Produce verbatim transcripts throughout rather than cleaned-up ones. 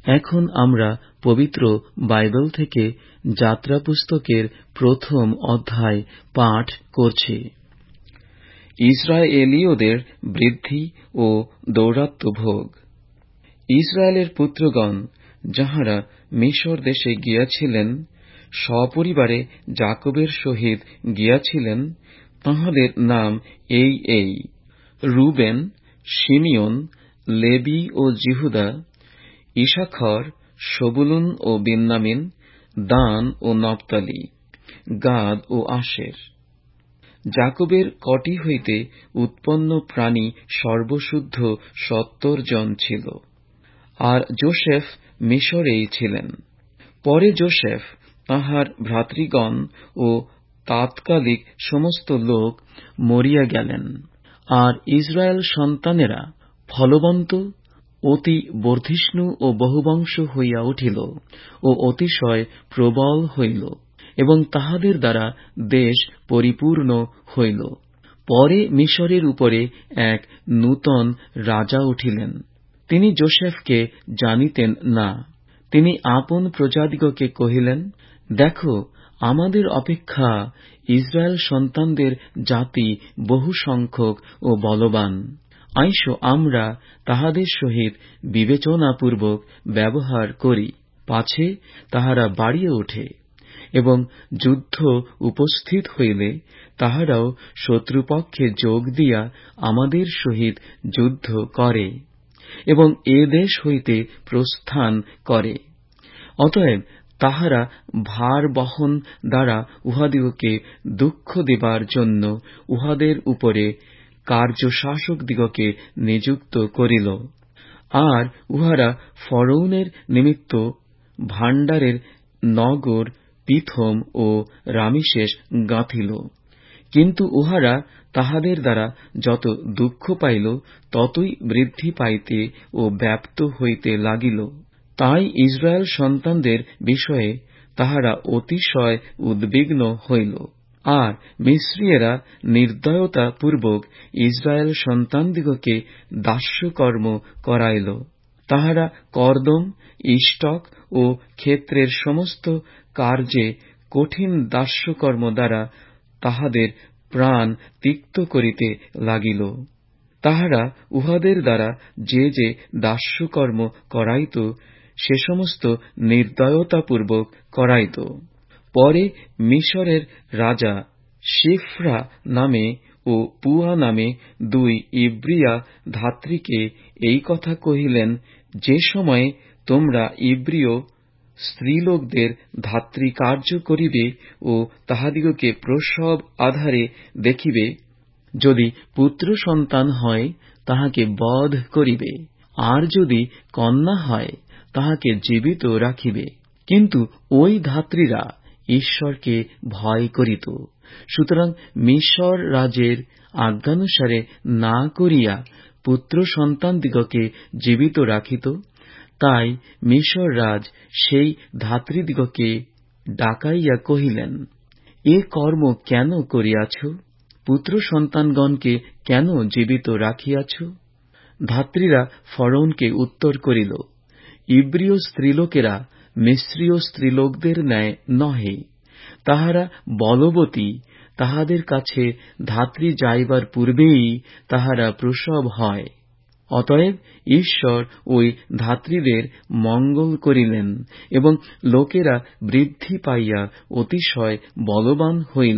এখন আমরা পবিত্র বাইবেল থেকে যাত্রা পুস্তকের প্রথম অধ্যায় পাঠ করছি। ইসরায়েলীয়দের বৃদ্ধি ও দৌরাত্ম্যভোগ। ইসরায়েলের পুত্রগণ যাহারা মিশর দেশে গিয়াছিলেন, সপরিবারে যাকবের সহিত গিয়াছিলেন, তাহাদের নাম এই এই: রুবেন, শিমিয়ন, লেবী ও জিহুদা, ইসাখর, সবুলুন ও বিন্যামিন, দান ও নফতালি, গাদ ও আশের। যাকবের কটি হইতে উৎপন্ন প্রাণী সর্বশুদ্ধ সত্তর জন ছিল, আর যোসেফ মিশরেই ছিলেন। পরে যোসেফ তাহার ভ্রাতৃগণ ও তাৎকালিক সমস্ত লোক মরিয়া গেলেন, আর ইসরায়েল সন্তানেরা ফলবন্ত, অতি বর্ধিষ্ণু ও বহুবংশ হইয়া উঠিল ও অতিশয় প্রবল হইল, এবং তাহাদের দ্বারা দেশ পরিপূর্ণ হইল। পরে মিশরের উপরে এক নূতন রাজা উঠিলেন। তিনি যোসেফকে জানিতেন না। তিনি আপন প্রজাদিগকে কহিলেন, দেখো, আমাদের অপেক্ষা ইসরায়েল সন্তানদের জাতি বহু সংখ্যক ও বলবান। আইসো আমরা তাহাদের সহিত বিবেচনাপূর্বক ব্যবহার করি, পাছে তাহারা বাড়িয়ে ওঠে, এবং যুদ্ধ উপস্থিত হইলে তাহারাও শত্রুপক্ষে যোগ দিয়া আমাদের সহিত যুদ্ধ করে এবং এ দেশ হইতে প্রস্থান করে। অতএব তাহারা ভার বহন দ্বারা উহাদিগকে দুঃখ দিবার জন্য উহাদের উপরে কার্যশাসকদিগকে নিযুক্ত করিল। আর উহারা ফরৌনের নিমিত্ত ভাণ্ডারের নগর পিথম ও রামিশেস গাঁথিল। কিন্তু উহারা তাহাদের দ্বারা যত দুঃখ পাইল, ততই বৃদ্ধি পাইতে ও ব্যাপ্ত হইতে লাগিল। তাই ইসরায়েল সন্তানদের বিষয়ে তাহারা অতিশয় উদ্বিগ্ন হইল। আর মিস্রীয়েরা নির্দয়তা পূর্বক ইসরায়েল সন্তানদিগকে দাস্যকর্ম করাইল। তাহারা করদম, ইষ্টক ও ক্ষেত্রের সমস্ত কার্যে কঠিন দাস্যকর্ম দ্বারা তাহাদের প্রাণ তিক্ত করিতে লাগিল। তাহারা উহাদের দ্বারা যে যে দাস্যকর্ম করাইত, সে সমস্ত নির্দয়তাপূর্বক করাইত। পরে মিশরের রাজা শিফরা নামে ও পুয়া নামে দুই ইব্রিয়া ধাত্রীকে এই কথা কহিলেন, যে সময়ে তোমরা ইব্রীয় স্ত্রীলোকদের ধাত্রীকার্য করিবে ও তাহাদিগকে প্রসব আধারে দেখিবে, যদি পুত্র সন্তান হয় তাহাকে বধ করিবে, আর যদি কন্যা হয় তাহাকে জীবিত রাখিবে। কিন্তু ওই ধাত্রীরা ঈশ্বরকে ভয় করিত, সুতরাং মিশর রাজের আজ্ঞানুসারে না করিয়া পুত্র সন্তানদিগকে জীবিত রাখিত। তাই মিশর রাজ সেই ধাত্রীদিগকে ডাকাইয়া কহিলেন, এ কর্ম কেন করিয়াছ? পুত্র সন্তানগণকে কেন জীবিত রাখিয়াছ? ধাত্রীরা ফরৌনকে উত্তর করিল, ইব্রীয় স্ত্রীলোকেরা মিস্রীয় স্ত্রীলোকদের ন্যায় নহে। তাহারা বলবতী, তাহাদের কাছে ধাত্রী যাইবার পূর্বেই তাহারা প্রসব হয়। অতএব ঈশ্বর ওই ধাত্রীদের মঙ্গল করিলেন, এবং লোকেরা বৃদ্ধি পাইয়া অতিশয় বলবান হইল।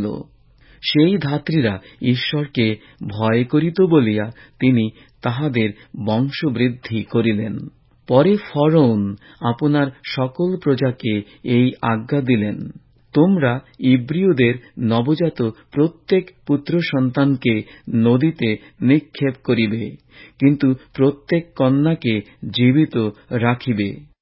সেই ধাত্রীরা ঈশ্বরকে ভয় করিত বলিয়া তিনি তাহাদের বংশবৃদ্ধি করিলেন। পরে ফরৌন আপনার সকল প্রজাকে এই আজ্ঞা দিলেন, তোমরা ইব্রীয়দের নবজাত প্রত্যেক পুত্র সন্তানকে নদীতে নিক্ষেপ করিবে, কিন্তু প্রত্যেক কন্যাকে জীবিত রাখিবে।